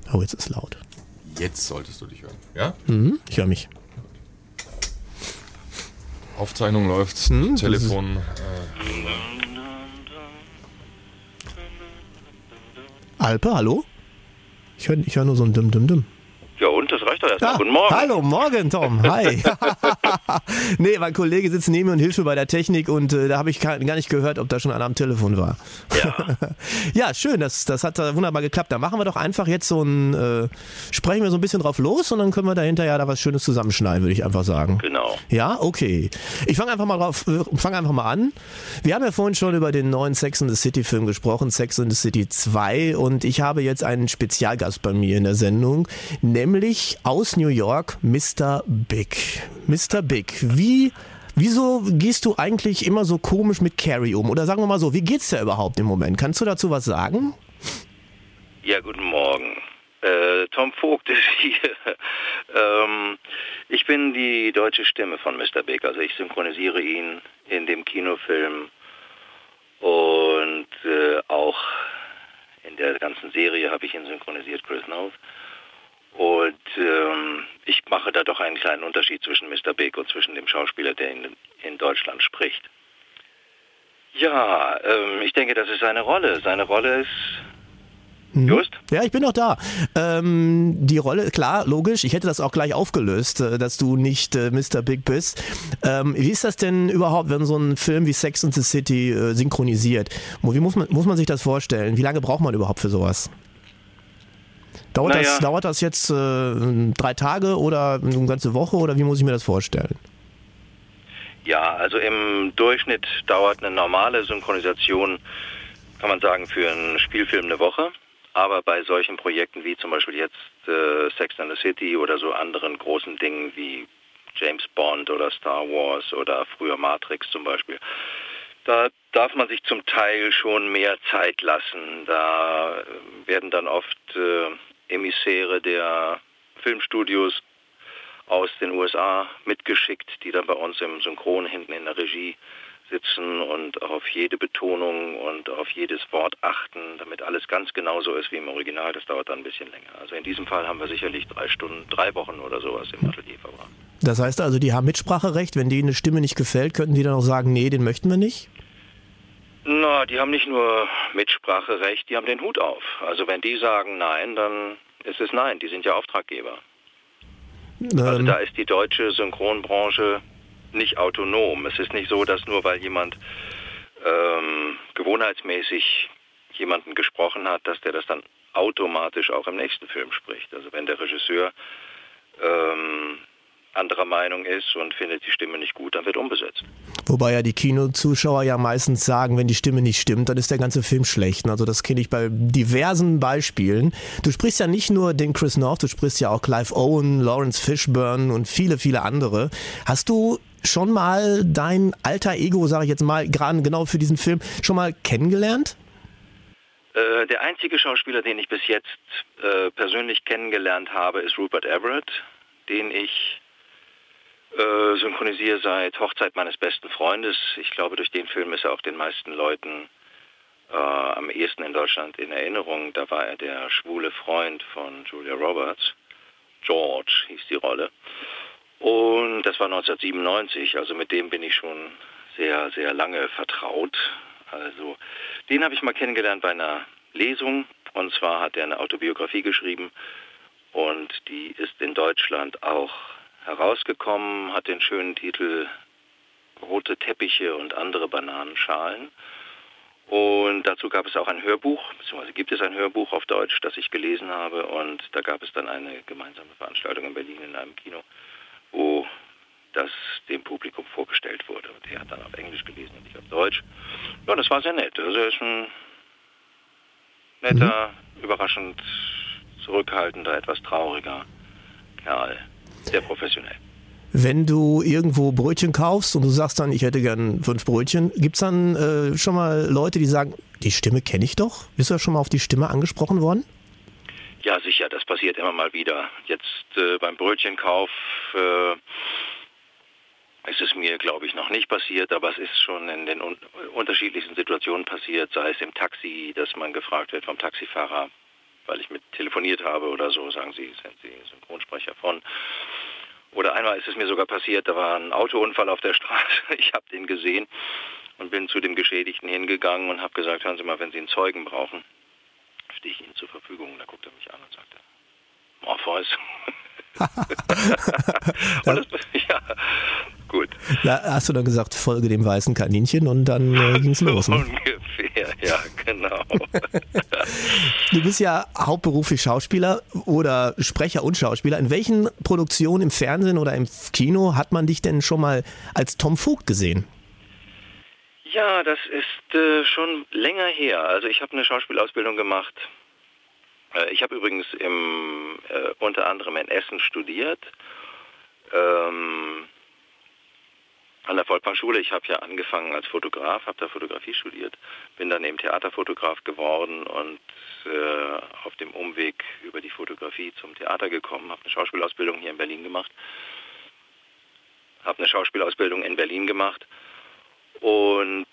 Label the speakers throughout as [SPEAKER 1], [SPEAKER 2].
[SPEAKER 1] Oh, jetzt ist laut.
[SPEAKER 2] Jetzt solltest du dich hören. Ja?
[SPEAKER 1] Ich höre mich.
[SPEAKER 2] Aufzeichnung läuft. Telefon.
[SPEAKER 1] Alpe, hallo? Ich hör nur so ein Dim.
[SPEAKER 3] Ja und, das reicht doch erstmal. Guten Morgen.
[SPEAKER 1] Hallo, morgen Tom, hi. Nee, mein Kollege sitzt neben mir und hilft mir bei der Technik und da habe ich gar nicht gehört, ob da schon einer am Telefon war.
[SPEAKER 3] Ja,
[SPEAKER 1] Ja, schön, das hat wunderbar geklappt. Da machen wir doch einfach jetzt sprechen wir so ein bisschen drauf los und dann können wir da hinterher da was Schönes zusammenschneiden, würde ich einfach sagen.
[SPEAKER 3] genau.
[SPEAKER 1] Ja, okay. Ich fange einfach mal an. Wir haben ja vorhin schon über den neuen Sex and the City Film gesprochen, Sex and the City 2, und ich habe jetzt einen Spezialgast bei mir in der Sendung, nämlich aus New York, Mr. Big. Mr. Big, wieso gehst du eigentlich immer so komisch mit Carrie um? Oder sagen wir mal so, wie geht's dir überhaupt im Moment? Kannst du dazu was sagen?
[SPEAKER 3] Ja, guten Morgen. Tom Vogt ist hier. Ich bin die deutsche Stimme von Mr. Big, also ich synchronisiere ihn in dem Kinofilm und auch in der ganzen Serie habe ich ihn synchronisiert, Chris Noth. Und ich mache da doch einen kleinen Unterschied zwischen Mr. Big und zwischen dem Schauspieler, der in Deutschland spricht. Ja, ich denke, das ist seine Rolle. Seine Rolle ist... Just?
[SPEAKER 1] Ja, ich bin noch da. Die Rolle, klar, logisch, ich hätte das auch gleich aufgelöst, dass du nicht Mr. Big bist. Wie ist das denn überhaupt, wenn so ein Film wie Sex and the City synchronisiert? Wie muss man sich das vorstellen? Wie lange braucht man überhaupt für sowas? Dauert das jetzt 3 Tage oder eine ganze Woche oder wie muss ich mir das vorstellen?
[SPEAKER 3] Ja, also im Durchschnitt dauert eine normale Synchronisation, kann man sagen, für einen Spielfilm eine Woche. Aber bei solchen Projekten wie zum Beispiel jetzt Sex and the City oder so anderen großen Dingen wie James Bond oder Star Wars oder früher Matrix zum Beispiel, da darf man sich zum Teil schon mehr Zeit lassen. Da werden dann oft Emissäre der Filmstudios aus den USA mitgeschickt, die dann bei uns im Synchron hinten in der Regie sitzen und auf jede Betonung und auf jedes Wort achten, damit alles ganz genau so ist wie im Original. Das dauert dann ein bisschen länger. Also in diesem Fall haben wir sicherlich 3 Wochen oder sowas im Atelier verbracht.
[SPEAKER 1] Das heißt also, die haben Mitspracherecht, wenn denen eine Stimme nicht gefällt, könnten die dann auch sagen, nee, den möchten wir nicht?
[SPEAKER 3] Na, die haben nicht nur Mitspracherecht, die haben den Hut auf. Also wenn die sagen nein, dann ist es nein. Die sind ja Auftraggeber. Also da ist die deutsche Synchronbranche nicht autonom. Es ist nicht so, dass nur weil jemand gewohnheitsmäßig jemanden gesprochen hat, dass der das dann automatisch auch im nächsten Film spricht. Also wenn der Regisseur anderer Meinung ist und findet die Stimme nicht gut, dann wird umbesetzt.
[SPEAKER 1] Wobei ja die Kinozuschauer ja meistens sagen, wenn die Stimme nicht stimmt, dann ist der ganze Film schlecht. Also das kenne ich bei diversen Beispielen. Du sprichst ja nicht nur den Chris Noth, du sprichst ja auch Clive Owen, Lawrence Fishburne und viele, viele andere. Hast du schon mal dein alter Ego, sage ich jetzt mal, gerade genau für diesen Film, schon mal kennengelernt?
[SPEAKER 3] Der einzige Schauspieler, den ich bis jetzt persönlich kennengelernt habe, ist Rupert Everett, den ich synchronisiere seit Hochzeit meines besten Freundes. Ich glaube, durch den Film ist er auch den meisten Leuten am ehesten in Deutschland in Erinnerung. Da war er der schwule Freund von Julia Roberts. George hieß die Rolle. Und das war 1997, also mit dem bin ich schon sehr, sehr lange vertraut. Also den habe ich mal kennengelernt bei einer Lesung. Und zwar hat er eine Autobiografie geschrieben und die ist in Deutschland auch herausgekommen, hat den schönen Titel Rote Teppiche und andere Bananenschalen. Und dazu gab es auch ein Hörbuch, beziehungsweise gibt es ein Hörbuch auf Deutsch, das ich gelesen habe. Und da gab es dann eine gemeinsame Veranstaltung in Berlin in einem Kino, wo das dem Publikum vorgestellt wurde. Und er hat dann auf Englisch gelesen und ich auf Deutsch. Ja, das war sehr nett. Also er ist ein netter, überraschend zurückhaltender, etwas trauriger Kerl. Sehr professionell.
[SPEAKER 1] Wenn du irgendwo Brötchen kaufst und du sagst dann, ich hätte gern 5 Brötchen, gibt es dann schon mal Leute, die sagen, die Stimme kenne ich doch? Bist du ja schon mal auf die Stimme angesprochen worden?
[SPEAKER 3] Ja, sicher, das passiert immer mal wieder. Jetzt beim Brötchenkauf ist es mir, glaube ich, noch nicht passiert, aber es ist schon in den unterschiedlichsten Situationen passiert, sei es im Taxi, dass man gefragt wird vom Taxifahrer, weil ich mit telefoniert habe oder so, sagen sie, sind Sie Synchronsprecher von. Oder einmal ist es mir sogar passiert, da war ein Autounfall auf der Straße, ich habe den gesehen und bin zu dem Geschädigten hingegangen und habe gesagt, hören Sie mal, wenn Sie einen Zeugen brauchen, stehe ich Ihnen zur Verfügung. Da guckt er mich an und sagte, Morpheus. Und das, ja, gut.
[SPEAKER 1] Da hast du dann gesagt, folge dem weißen Kaninchen und dann ging's los. Ne?
[SPEAKER 3] Ungefähr, ja, genau.
[SPEAKER 1] Du bist ja hauptberuflich Schauspieler oder Sprecher und Schauspieler. In welchen Produktionen im Fernsehen oder im Kino hat man dich denn schon mal als Tom Vogt gesehen?
[SPEAKER 3] Ja, das ist schon länger her. Also ich habe eine Schauspielausbildung gemacht. Ich habe übrigens unter anderem in Essen studiert, an der Volkwang-Schule. Ich habe ja angefangen als Fotograf, habe da Fotografie studiert, bin dann eben Theaterfotograf geworden und auf dem Umweg über die Fotografie zum Theater gekommen, habe eine Schauspielausbildung hier in Berlin gemacht, und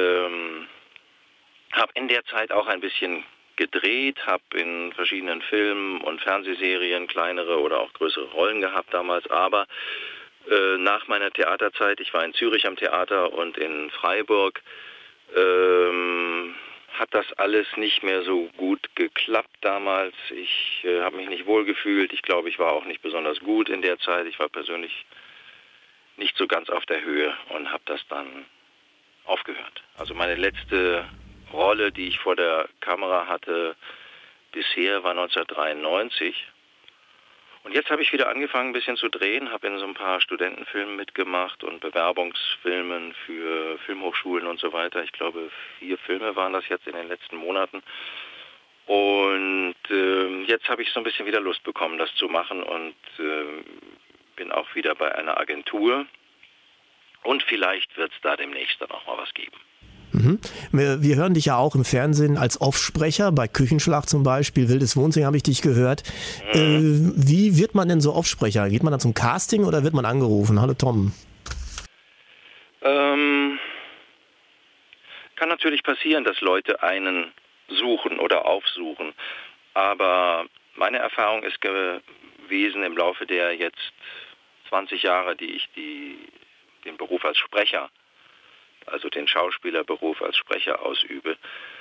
[SPEAKER 3] habe in der Zeit auch ein bisschen gedreht, habe in verschiedenen Filmen und Fernsehserien kleinere oder auch größere Rollen gehabt damals, aber nach meiner Theaterzeit, ich war in Zürich am Theater und in Freiburg, hat das alles nicht mehr so gut geklappt damals. Ich habe mich nicht wohlgefühlt, ich glaube, ich war auch nicht besonders gut in der Zeit, ich war persönlich nicht so ganz auf der Höhe und habe das dann aufgehört. Also meine letzte Rolle, die ich vor der Kamera hatte, bisher war 1993. Und jetzt habe ich wieder angefangen, ein bisschen zu drehen, habe in so ein paar Studentenfilmen mitgemacht und Bewerbungsfilmen für Filmhochschulen und so weiter. Ich glaube, 4 Filme waren das jetzt in den letzten Monaten. Und jetzt habe ich so ein bisschen wieder Lust bekommen, das zu machen und bin auch wieder bei einer Agentur. Und vielleicht wird es da demnächst dann auch mal was geben.
[SPEAKER 1] Mhm. Wir hören dich ja auch im Fernsehen als Offsprecher, bei Küchenschlag zum Beispiel, Wildes Wohnsingen habe ich dich gehört. Wie wird man denn so Offsprecher? Geht man dann zum Casting oder wird man angerufen? Hallo Tom.
[SPEAKER 3] Kann natürlich passieren, dass Leute einen suchen oder aufsuchen, aber meine Erfahrung ist gewesen im Laufe der jetzt 20 Jahre, die ich den Beruf als Sprecher, also den Schauspielerberuf als Sprecher ausübe,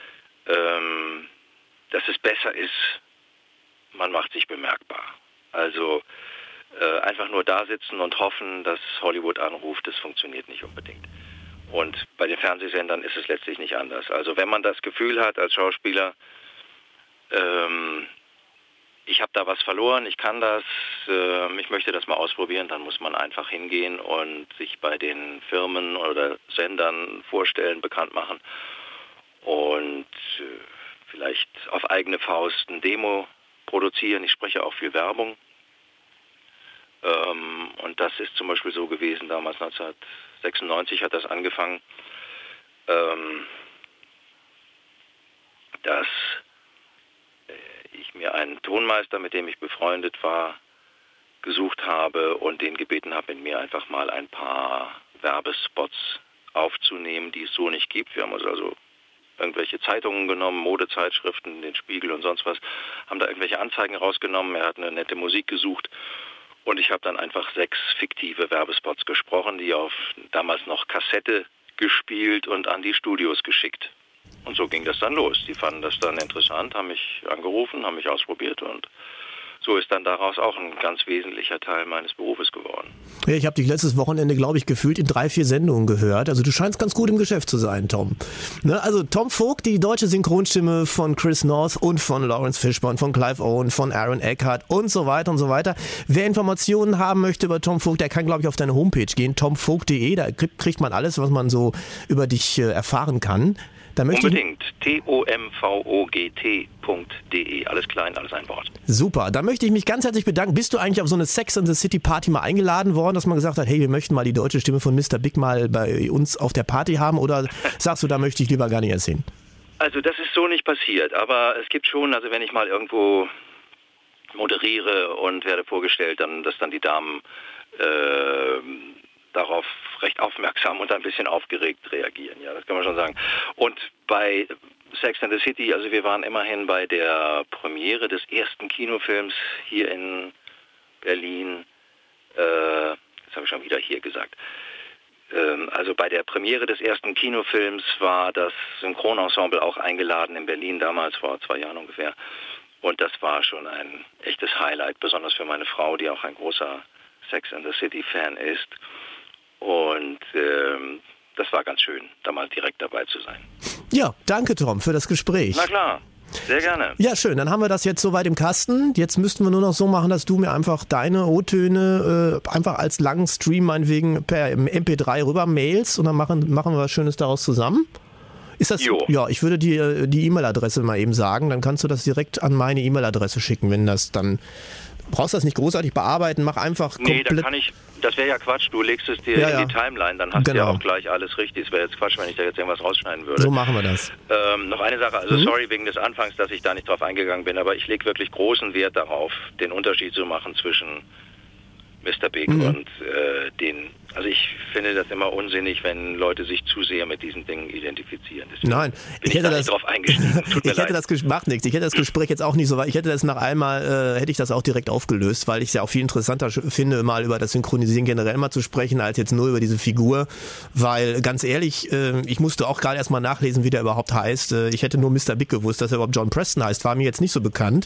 [SPEAKER 3] dass es besser ist, man macht sich bemerkbar. Also einfach nur da sitzen und hoffen, dass Hollywood anruft, das funktioniert nicht unbedingt. Und bei den Fernsehsendern ist es letztlich nicht anders. Also wenn man das Gefühl hat als Schauspieler, ich habe da was verloren, ich kann das, ich möchte das mal ausprobieren, dann muss man einfach hingehen und sich bei den Firmen oder Sendern vorstellen, bekannt machen und vielleicht auf eigene Faust ein Demo produzieren. Ich spreche auch viel Werbung und das ist zum Beispiel so gewesen, damals 1996 hat das angefangen, dass ich mir einen Tonmeister, mit dem ich befreundet war, gesucht habe und den gebeten habe, mit mir einfach mal ein paar Werbespots aufzunehmen, die es so nicht gibt. Wir haben uns also irgendwelche Zeitungen genommen, Modezeitschriften, den Spiegel und sonst was, haben da irgendwelche Anzeigen rausgenommen, er hat eine nette Musik gesucht und ich habe dann einfach 6 fiktive Werbespots gesprochen, die auf damals noch Kassette gespielt und an die Studios geschickt. Und so ging das dann los. Die fanden das dann interessant, haben mich angerufen, haben mich ausprobiert und so ist dann daraus auch ein ganz wesentlicher Teil meines Berufes geworden.
[SPEAKER 1] Ja, ich habe dich letztes Wochenende, glaube ich, gefühlt in 3, 4 Sendungen gehört. Also du scheinst ganz gut im Geschäft zu sein, Tom. Ne? Also Tom Vogt, die deutsche Synchronstimme von Chris North und von Lawrence Fishburne, von Clive Owen, von Aaron Eckhart und so weiter und so weiter. Wer Informationen haben möchte über Tom Vogt, der kann, glaube ich, auf deine Homepage gehen, tomvogt.de. Da kriegt man alles, was man so über dich erfahren kann.
[SPEAKER 3] Unbedingt. tomvogt.de. Alles klein, alles ein Wort.
[SPEAKER 1] Super. Da möchte ich mich ganz herzlich bedanken. Bist du eigentlich auf so eine Sex and the City Party mal eingeladen worden, dass man gesagt hat, hey, wir möchten mal die deutsche Stimme von Mr. Big mal bei uns auf der Party haben? Oder sagst du, da möchte ich lieber gar nicht erzählen?
[SPEAKER 3] Also das ist so nicht passiert. Aber es gibt schon, also wenn ich mal irgendwo moderiere und werde vorgestellt, dass dann die Damen darauf recht aufmerksam und ein bisschen aufgeregt reagieren. Ja, das kann man schon sagen. Und bei Sex and the City, also wir waren immerhin bei der Premiere des ersten Kinofilms hier in Berlin. Jetzt habe ich schon wieder hier gesagt. Also bei der Premiere des ersten Kinofilms war das Synchronensemble auch eingeladen in Berlin, damals vor 2 Jahren ungefähr. Und das war schon ein echtes Highlight, besonders für meine Frau, die auch ein großer Sex and the City-Fan ist. Und das war ganz schön, da mal direkt dabei zu sein.
[SPEAKER 1] Ja, danke Tom für das Gespräch.
[SPEAKER 3] Na klar. Sehr gerne.
[SPEAKER 1] Ja, schön. Dann haben wir das jetzt soweit im Kasten. Jetzt müssten wir nur noch so machen, dass du mir einfach deine O-Töne einfach als langen Stream meinetwegen per MP3 rüber mailst und dann machen wir was Schönes daraus zusammen. Ist das?
[SPEAKER 3] Jo.
[SPEAKER 1] Ja, ich würde dir die E-Mail-Adresse mal eben sagen. Dann kannst du das direkt an meine E-Mail-Adresse schicken, wenn das dann... Brauchst das nicht großartig bearbeiten, mach einfach komplett...
[SPEAKER 3] Nee, das wäre ja Quatsch, du legst es dir in die Timeline, dann hast du ja auch gleich alles richtig. Es wäre jetzt Quatsch, wenn ich da jetzt irgendwas rausschneiden würde.
[SPEAKER 1] So machen wir das.
[SPEAKER 3] Noch eine Sache, also sorry wegen des Anfangs, dass ich da nicht drauf eingegangen bin, aber ich lege wirklich großen Wert darauf, den Unterschied zu machen zwischen Mr. Big und also ich finde das immer unsinnig, wenn Leute sich zu sehr mit diesen Dingen identifizieren. Deswegen
[SPEAKER 1] Nein,
[SPEAKER 3] ich hätte das drauf eingestiegen. Tut mir leid.
[SPEAKER 1] Macht nichts. Ich hätte das Gespräch jetzt auch nicht so weit. Ich hätte das nach einmal, hätte ich das auch direkt aufgelöst, weil ich es ja auch viel interessanter finde, mal über das Synchronisieren generell mal zu sprechen, als jetzt nur über diese Figur. Weil, ganz ehrlich, ich musste auch gerade erstmal nachlesen, wie der überhaupt heißt. Ich hätte nur Mr. Big gewusst, dass er überhaupt John Preston heißt. War mir jetzt nicht so bekannt.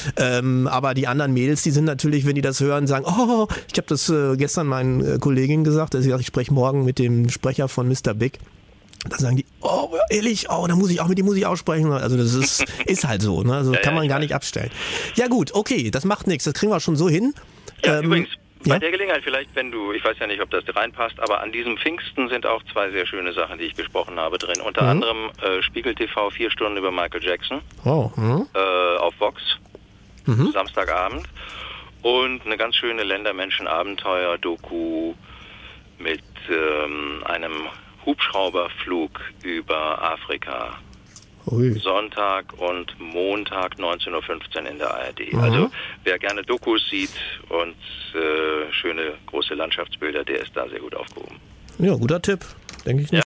[SPEAKER 1] Aber die anderen Mädels, die sind natürlich, wenn die das hören, sagen, oh, ich habe das gestern meinen Kolleginnen gesagt, dass ich spreche morgen mit dem Sprecher von Mr. Big. Dann sagen die, oh, ehrlich, da muss ich auch mit dem sprechen. Also das ist halt so, ne? Also kann man gar nicht abstellen. Ja gut, okay, das macht nichts, das kriegen wir schon so hin.
[SPEAKER 3] Ja, übrigens, bei der Gelegenheit vielleicht, wenn du, ich weiß ja nicht, ob das reinpasst, aber an diesem Pfingsten sind auch 2 sehr schöne Sachen, die ich besprochen habe, drin. Unter anderem Spiegel TV 4 Stunden über Michael Jackson auf Vox, Samstagabend. Und eine ganz schöne Ländermenschen-Abenteuer-Doku mit einem Hubschrauberflug über Afrika. Ui. Sonntag und Montag 19:15 Uhr in der ARD. Also wer gerne Dokus sieht und schöne große Landschaftsbilder, der ist da sehr gut aufgehoben.
[SPEAKER 1] Ja, guter Tipp, denke ich nicht.